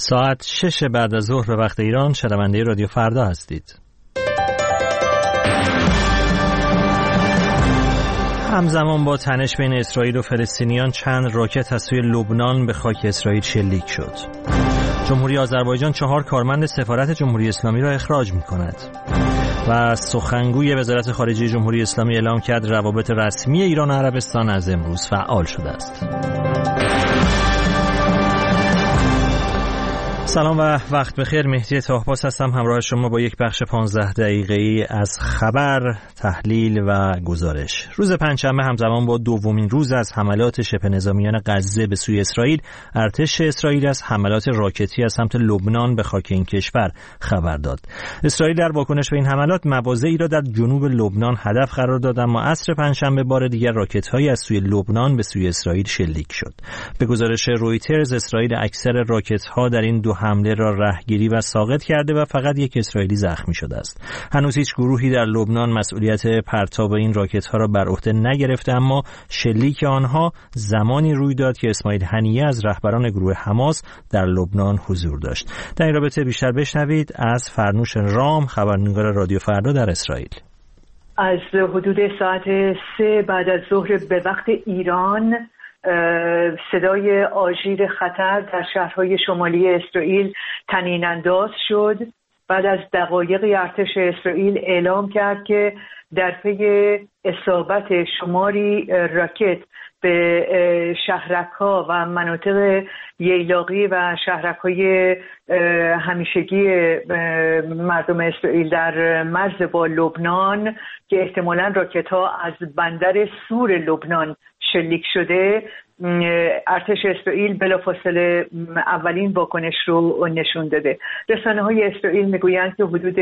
ساعت 6 بعد از ظهر به وقت ایران شنونده رادیو فردا هستید. همزمان با تنش بین اسرائیل و فلسطینیان چند راکت از سوی لبنان به خاک اسرائیل شلیک شد. جمهوری آذربایجان 4 کارمند سفارت جمهوری اسلامی را اخراج می‌کند. و سخنگوی وزارت خارجه جمهوری اسلامی اعلام کرد روابط رسمی ایران و عربستان از امروز فعال شده است. سلام و وقت بخیر. مهدی طاهباس هستم همراه شما با یک بخش 15 دقیقه‌ای از خبر، تحلیل و گزارش. روز پنجشنبه همزمان با دومین روز از حملات شبه نظامیان غزه به سوی اسرائیل، ارتش اسرائیل از حملات راکتی از سمت لبنان به خاک این کشور خبر داد. اسرائیل در واکنش به این حملات مواضعی را در جنوب لبنان هدف قرار داد، اما عصر پنجشنبه بار دیگر راکت‌هایی از سوی لبنان به سوی اسرائیل شلیک شد. به گزارش رویترز، اسرائیل اکثر راکت‌ها در این دو حمله را رهگیری و ساقط کرده و فقط یک اسرائیلی زخمی شده است. هنوز هیچ گروهی در لبنان مسئولیت پرتاب این راکت‌ها را بر عهده نگرفته، اما شلیک آنها زمانی روی داد که اسماعیل هنیه از رهبران گروه حماس در لبنان حضور داشت. در این رابطه بیشتر بشنوید از فرنوش رام، خبرنگار رادیو فردا در اسرائیل. از حدود ساعت 3 بعد از ظهر به وقت ایران صدای آژیر خطر در شهرهای شمالی اسرائیل طنین انداز شد. بعد از دقایقی ارتش اسرائیل اعلام کرد که در پی اصابت شماری راکت به شهرک‌ها و مناطق ییلاقی و شهرک‌های همیشگی مردم اسرائیل در مرز با لبنان که احتمالاً راکت‌ها از بندر سور لبنان شلیک شده، ارتش اسرائیل بلافاصله اولین واکنش رو نشون داده. رسانه‌های اسرائیل میگویند که حدود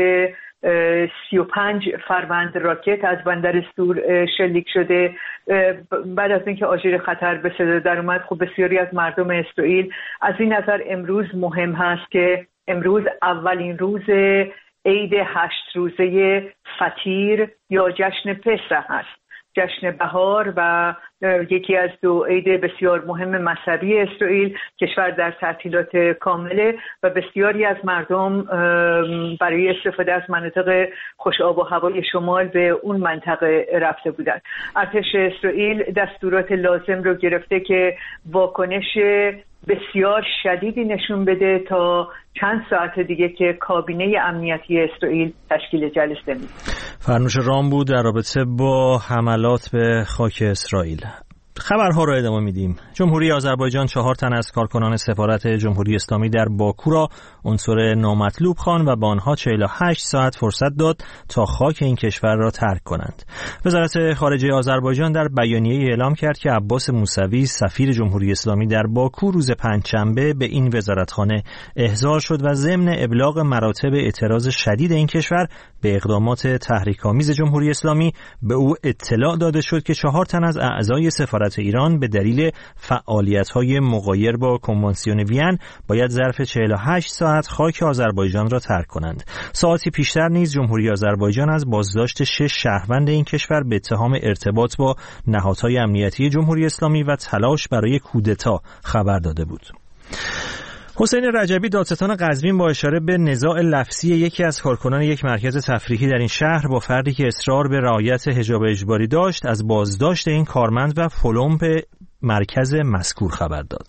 35 فروند راکت از بندر سور شلیک شده. بعد از اینکه آژیر خطر به صدا در اومد، خب بسیاری از مردم اسرائیل از این نظر امروز مهم هست که امروز اولین روز عید 8 روزه فطیر یا جشن پسح است، جشن بهار و یکی از دو عید بسیار مهم مذهبی اسرائیل. کشور در تعطیلات کامله و بسیاری از مردم برای استفاده از مناطق خوش آب و هوای شمال به اون منطقه رفته بودند. ارتش اسرائیل دستورات لازم رو گرفته که واکنش بسیار شدیدی نشون بده تا چند ساعت دیگه که کابینه امنیتی اسرائیل تشکیل جلسه میده. فرنوش رام بود در رابطه با حملات به خاک اسرائیل. خبرها را ادامه میدیم. جمهوری آذربایجان 4 تن از کارکنان سفارت جمهوری اسلامی در باکو را عنصر نامطلوب خواند و به آنها 48 ساعت فرصت داد تا خاک این کشور را ترک کنند. وزارت خارجه آذربایجان در بیانیه‌ای اعلام کرد که عباس موسوی، سفیر جمهوری اسلامی در باکو، روز پنجشنبه به این وزارتخانه احضار شد و ضمن ابلاغ مراتب اعتراض شدید این کشور به اقدامات تحریک‌آمیز جمهوری اسلامی به او اطلاع داده شد که 4 تن از اعضای سفارت ایران به دلیل فعالیت‌های مغایر با کنوانسیون وین باید ظرف 48 ساعت خاک آذربایجان را ترک کنند. ساعتی پیشتر نیز جمهوری آذربایجان از بازداشت 6 شهروند این کشور به اتهام ارتباط با نهادهای امنیتی جمهوری اسلامی و تلاش برای کودتا خبر داده بود. حسین رجبی، دادستان قزوین، با اشاره به نزاع لفظی یکی از کارکنان یک مرکز تفریحی در این شهر با فردی که اصرار به رعایت حجاب اجباری داشت، از بازداشت این کارمند و فلمپ مرکز مذکور خبر داد.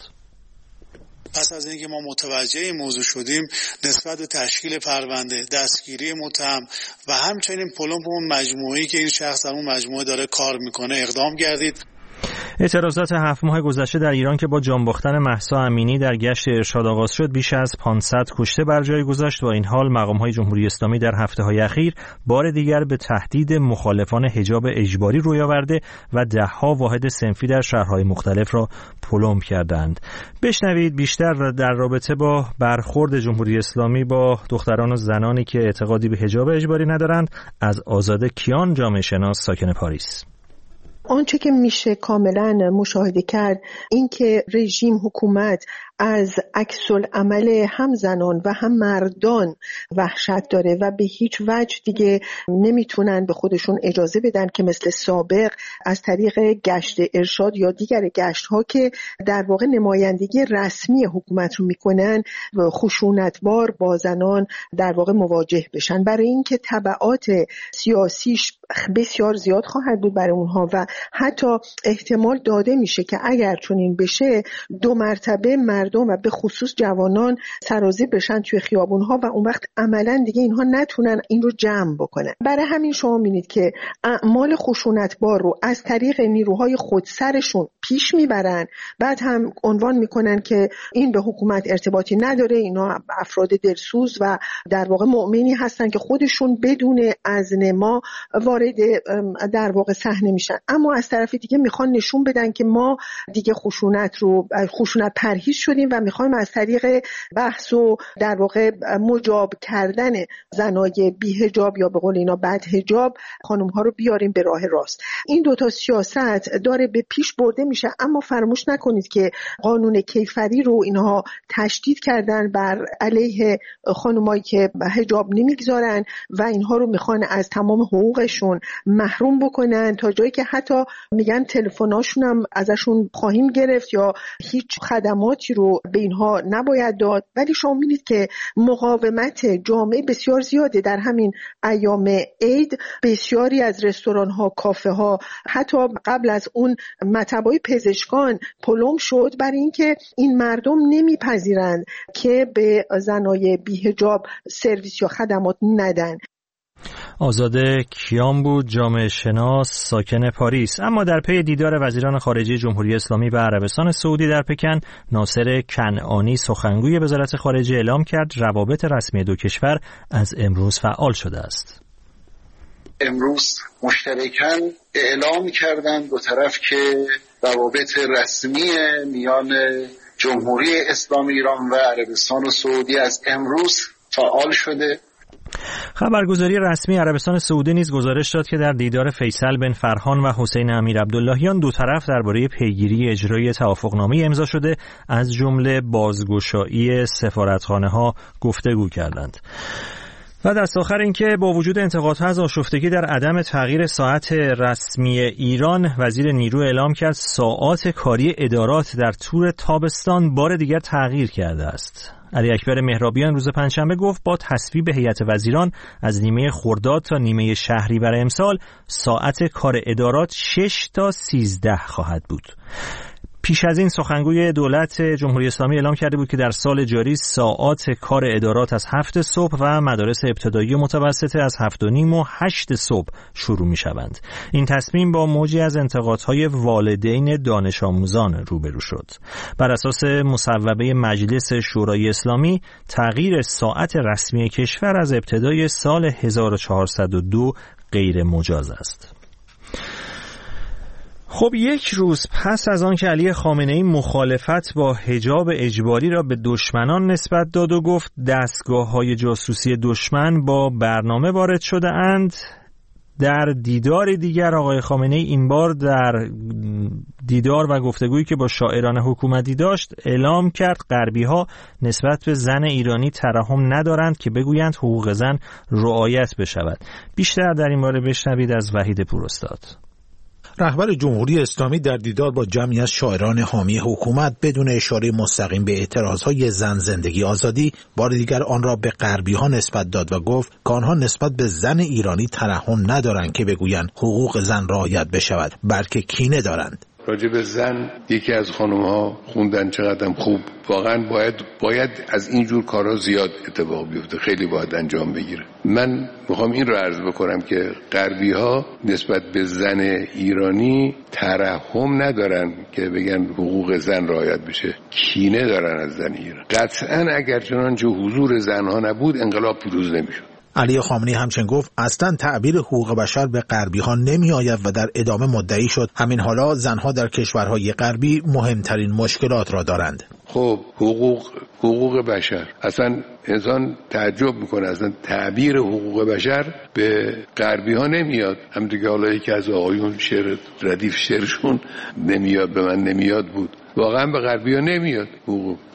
پس از اینکه ما متوجه این موضوع شدیم، نسبت به تشکیل پرونده، دستگیری متهم و همچنین پلمپ اون مجموعه‌ای که این شخص در اون مجموعه داره کار میکنه اقدام کردید. اعتراضات 7 ماه گذشته در ایران که با جان باختن مهسا امینی در گشت ارشاد آغاز شد، بیش از 500 کشته بر جای گذاشت و این حال مقام‌های جمهوری اسلامی در هفته‌های اخیر بار دیگر به تهدید مخالفان حجاب اجباری روی آورده و ده‌ها واحد صنفی در شهرهای مختلف را پلمپ کردند. بشنوید بیشتر در رابطه با برخورد جمهوری اسلامی با دختران و زنانی که اعتقادی به حجاب اجباری ندارند از آزاده کیان، جامعه شناس ساکن پاریس. آنچه که میشه کاملا مشاهده کرد این که رژیم، حکومت از عکس العمل هم زنان و هم مردان وحشت داره و به هیچ وجه دیگه نمیتونن به خودشون اجازه بدن که مثل سابق از طریق گشت ارشاد یا دیگر گشت ها که در واقع نمایندگی رسمی حکومت رو میکنن خشونتبار با زنان در واقع مواجه بشن، برای اینکه تبعات سیاسیش بسیار زیاد خواهد بود برای اونها و حتی احتمال داده میشه که اگر چنین بشه 2 مرتبه مردم و به خصوص جوانان سرازیر بشن توی خیابونها و اون وقت عملا دیگه اینها نتونن این رو جمع بکنن. برای همین شما می‌بینید که اعمال خشونتبار رو از طریق نیروهای خودسرشون پیش میبرن، بعد هم عنوان میکنن که این به حکومت ارتباطی نداره، اینا افراد دلسوز و در واقع مؤمنی هستن که خودشون بدون اذن ما وارد در واقع صحنه میشن. اما از طرف دیگه میخوان نشون بدن که ما دیگه خشونت پرهیز شدیم و میخوایم از طریق بحث و در واقع مجاب کردن زنای بی حجاب یا به قول اینا بد حجاب خانم ها رو بیاریم به راه راست. این دوتا سیاست داره به پیش برده میشه، اما فراموش نکنید که قانون کیفری رو اینها تشدید کردن بر علیه خانمایی که حجاب نمیگذارن و اینها رو میخوان از تمام حقوقشون محروم بکنن، تا جایی که حتی میگن تلفناشون هم ازشون خواهیم گرفت یا هیچ خدماتی رو به اینها نباید داد. ولی شما می‌بینید که مقاومت جامعه بسیار زیاده. در همین ایام عید بسیاری از رستوران‌ها، کافه‌ها، حتی قبل از اون مطب‌های پزشکان پلم شد برای اینکه این مردم نمیپذیرند که به زنای بی‌حجاب سرویس یا خدمات ندن. آزاده کیان بود، جامعه شناس ساکن پاریس. اما در پی دیدار وزیران خارجه جمهوری اسلامی و عربستان سعودی در پکن، ناصر کنعانی سخنگوی وزارت خارجه اعلام کرد روابط رسمی دو کشور از امروز فعال شده است. امروز مشترکاً اعلام کردند دو طرف که روابط رسمی میان جمهوری اسلامی ایران و عربستان سعودی از امروز فعال شده. خبرگزاری رسمی عربستان سعودی نیز گزارش داد که در دیدار فیصل بن فرهان و حسین امیر عبداللهیان دو طرف درباره پیگیری اجرای توافقنامه امضا شده از جمله بازگشایی سفارتخانه‌ها گفتگو کردند. و دست آخر اینکه با وجود انتقادها از آشفتگی در عدم تغییر ساعت رسمی ایران، وزیر نیرو اعلام کرد ساعات کاری ادارات در طول تابستان بار دیگر تغییر کرده است. علی اکبر مهرابیان روز پنجشنبه گفت با تصویب هیئت وزیران از نیمه خرداد تا نیمه شهریور امسال ساعت کار ادارات 6 تا 13 خواهد بود. پیش از این سخنگوی دولت جمهوری اسلامی اعلام کرده بود که در سال جاری ساعات کار ادارات از 7 صبح و مدارس ابتدایی و متوسطه از 7:30 و 8 صبح شروع می شوند. این تصمیم با موجی از انتقادهای والدین دانش آموزان روبرو شد. بر اساس مصوبه مجلس شورای اسلامی، تغییر ساعت رسمی کشور از ابتدای سال 1402 غیر مجاز است. خب یک روز پس از آن که علی خامنه‌ای مخالفت با حجاب اجباری را به دشمنان نسبت داد و گفت دستگاه‌های جاسوسی دشمن با برنامه وارد شده اند، در دیدار دیگر آقای خامنه‌ای این بار در دیدار و گفتگویی که با شاعران حکومتی داشت اعلام کرد غربی‌ها نسبت به زن ایرانی ترحم ندارند که بگویند حقوق زن رعایت بشود. بیشتر در این باره بشنوید از وحید پوراستاد. رهبر جمهوری اسلامی در دیدار با جمعی از شاعران حامی حکومت بدون اشاره مستقیم به اعتراضهای زن زندگی آزادی بار دیگر آن را به غربی‌ها نسبت داد و گفت که آنها نسبت به زن ایرانی ترحم ندارند که بگویند حقوق زن رعایت بشود، بلکه کینه دارند. راجع به زن یکی از خانم‌ها خوندن چقدرم خوب، واقعا باید از اینجور کارها زیاد اتفاق بیفته، خیلی باید انجام بگیره. من میخوام این رو عرض بکنم که غربی‌ها نسبت به زن ایرانی ترحم ندارن که بگن حقوق زن رعایت بشه، کینه دارن از زن ایران. قطعاً اگر چنانچه حضور زنها نبود انقلاب پیروز نمیشد. علی خامنه‌ای همچنین گفت اصلا تعبیر حقوق بشر به غربی‌ها نمی‌آید و در ادامه مدعی شد همین حالا زنها در کشورهای غربی مهمترین مشکلات را دارند. خب حقوق بشر، اصلا انسان تعجب میکنه، اصلا تعبیر حقوق بشر به غربی‌ها نمیاد. همونطور که حالا یکی از آقایون شعر ردیف شعرشون نمیاد به من نمیاد بود، واقعا به غربی‌ها نمیاد حقوق.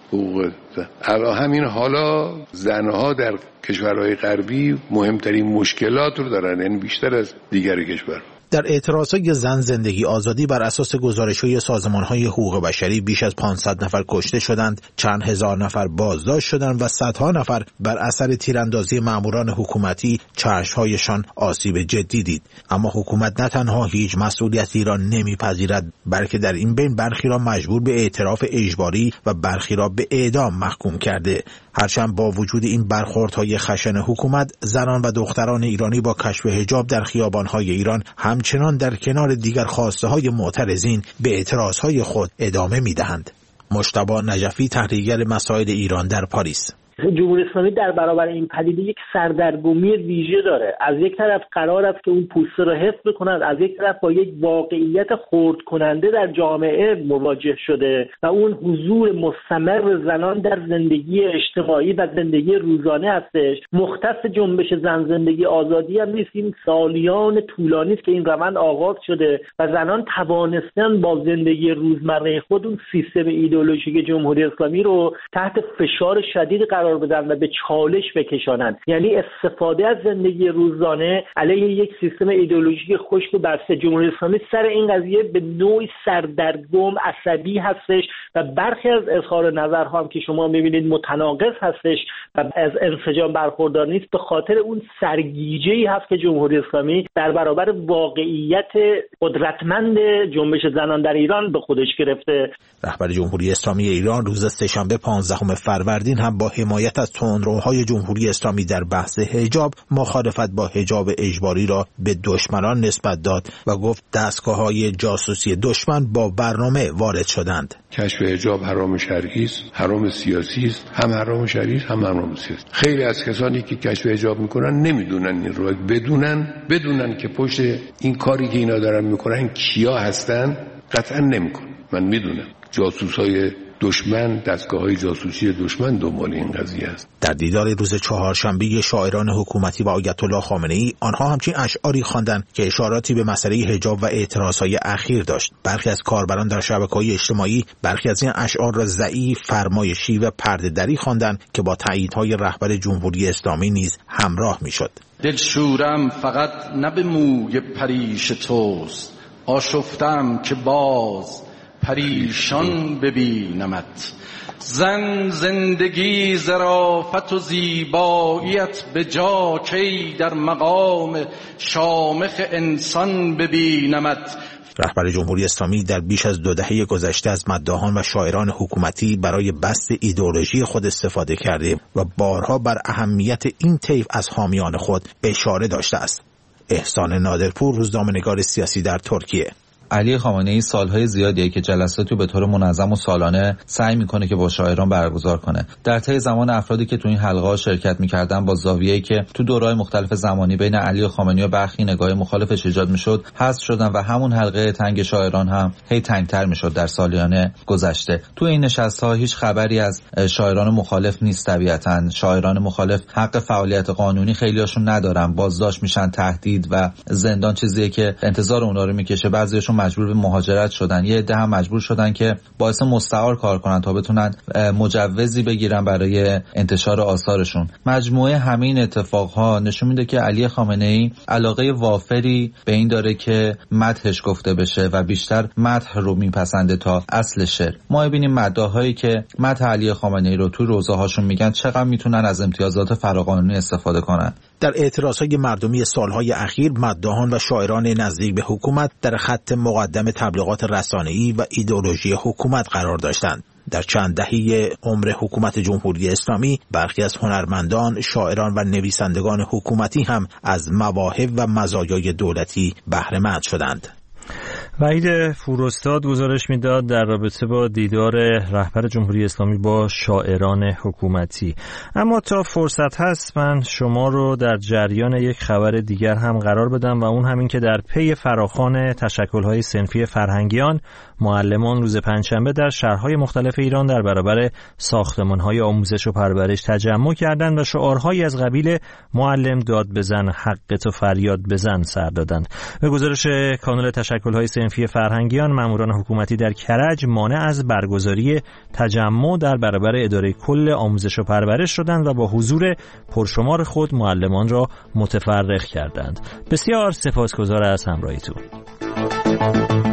حقوق زن. همین حالا زنها در کشورهای غربی مهمترین مشکلات رو دارن، یعنی بیشتر از دیگر کشور. در اعتراضهای زن زندگی آزادی بر اساس گزارش‌های سازمان‌های حقوق بشری بیش از 500 نفر کشته شدند، چند هزار نفر بازداشت شدند و صدها نفر بر اثر تیراندازی ماموران حکومتی چشم‌هایشان آسیب جدی دید. اما حکومت نه تنها هیچ مسئولیتی را نمی‌پذیرد، بلکه در این بین برخی را مجبور به اعتراف اجباری و برخی را به اعدام محکوم کرده. هرچند با وجود این برخوردهای خشن حکومت، زنان و دختران ایرانی با کشف حجاب در خیابان‌های ایران همچنان در کنار دیگر خواسته‌های معترضین به اعتراضهای خود ادامه می‌دهند. مجتبی نجفی، تحلیلگر مسائل ایران در پاریس: جمهوری اسلامی در برابر این پدیده یک سردرگمی ویژه داره. از یک طرف قرار است که اون پوسته را حفظ بکند، از یک طرف با یک واقعیت خرد کننده در جامعه مواجه شده و اون حضور مستمر زنان در زندگی اجتماعی و زندگی روزانه هستش. مختص جنبش زن زندگی آزادی هم نیست، این سالیان طولانی است که این روند آغاز شده و زنان توانستن با زندگی روزمره خود اون سیستم ایدئولوژیک جمهوری اسلامی رو تحت فشار شدید قرار بدن و به چالش بکشانند. یعنی استفاده از زندگی روزانه علیه یک سیستم ایدئولوژیک خشک و بسته. جمهوری اسلامی سر این قضیه به نوعی سردرگم عصبی هستش و برخی از اظهار نظرها هم که شما می‌بینید متناقض هستش و از انسجام برخوردار نیست، به خاطر اون سرگیجه‌ای هست که جمهوری اسلامی در برابر واقعیت قدرتمند جنبش زنان در ایران به خودش گرفته. رهبر جمهوری اسلامی ایران روز سه‌شنبه 15 فروردین هم با حمایت از تندروهای جمهوری اسلامی در بحث حجاب مخالفت با حجاب اجباری را به دشمنان نسبت داد و گفت دستگاه‌های جاسوسی دشمن با برنامه وارد شدند. کشف حجاب حرام شرعی است، حرام سیاسی است، هم حرام شرعی است هم حرام سیاسی. خیلی از کسانی که کشف حجاب میکنن نمیدونن این رو، بدونن که پشت این کاری که اینا دارن میکنن کیا هستن قطعا نمیکنن. من میدونم جاسوسای دشمن، دستگاه‌های جاسوسی دشمن دنبال این قضیه است. در دیدار روز چهارشنبه شاعران حکومتی و آیت الله خامنه‌ای، آنها همچین اشعاری خواندند که اشاراتی به مسئله حجاب و اعتراضهای اخیر داشت. برخی از کاربران در شبکه‌های اجتماعی برخی از این اشعار را ضعیف، فرمایشی و پرده‌دری خواندند که با تاییدهای رهبر جمهوری اسلامی نیز همراه می‌شد. دلشورم فقط نه به موی پریش توست، آشفتم که باز پریشان ببینمت. زن زندگی ظرافت و زیباییت به جا کی در مقام شامخ انسان ببینمت. رهبر جمهوری اسلامی در بیش از 2 دهه گذشته از مداحان و شاعران حکومتی برای بسط ایدئولوژی خود استفاده کرده و بارها بر اهمیت این طیف از حامیان خود اشاره داشته است. احسان نادرپور، روزنامه‌نگار سیاسی در ترکیه: علی خامنه‌ای سالهای زیادیه که جلساتی به طور منظم و سالانه سعی میکنه که با شاعران برگزار کنه. در طی زمان افرادی که تو این حلقه‌ها شرکت میکردن با زاویه‌ای که تو دوره‌های مختلف زمانی بین علی خامنه‌ای و برخی نگاه مخالفش ایجاد میشد حذف شدن و همون حلقه تنگ شاعران هم هی تنگتر میشد در سالیان گذشته. تو این نشست‌ها هیچ خبری از شاعران مخالف نیست. طبیعتاً شاعران مخالف حق فعالیت قانونی خیلیاشون ندارن، بازداشت میشن، تهدید و زندان چیزیه که انتظار اونها رو میکشه. بعضیاشون مجبور به مهاجرت شدن، یه عده هم مجبور شدن که باعث مستعار کار کنن تا بتونن مجوزی بگیرن برای انتشار آثارشون. مجموعه همین اتفاقها نشون میده که علی خامنه‌ای علاقه وافری به این داره که مدحش گفته بشه و بیشتر مدح رو میپسنده تا اصل شعر. ما می‌بینیم مداحایی که مدح علی خامنه‌ای رو تو روزه هاشون میگن چقدر میتونن از امتیازات فراقانونی استفاده کنن. در اعتراضهای مردمی سالهای اخیر مداحان و شاعران نزدیک به حکومت در خط مقدم تبلیغات رسانه‌ای و ایدئولوژی حکومت قرار داشتند. در چند دهه عمر حکومت جمهوری اسلامی برخی از هنرمندان، شاعران و نویسندگان حکومتی هم از مواهب و مزایای دولتی بهره مند شدند. وحید فوراستاد گزارش میداد در رابطه با دیدار رهبر جمهوری اسلامی با شاعران حکومتی. اما تا فرصت هست من شما رو در جریان یک خبر دیگر هم قرار بدم و اون همین که در پی فراخوان تشکل‌های صنفی فرهنگیان، معلمان روز پنجشنبه در شهرهای مختلف ایران در برابر ساختمان‌های آموزش و پرورش تجمع کردند و شعارهایی از قبیل معلم داد بزن، حقت و فریاد بزن سر دادند. به گزارش کانال تشکل‌های صنفی صنفی فرهنگیان ماموران حکومتی در کرج مانع از برگزاری تجمع در برابر اداره کل آموزش و پرورش شدند و با حضور پرشمار خود معلمان را متفرق کردند. بسیار سپاسگزار از همراهیتون.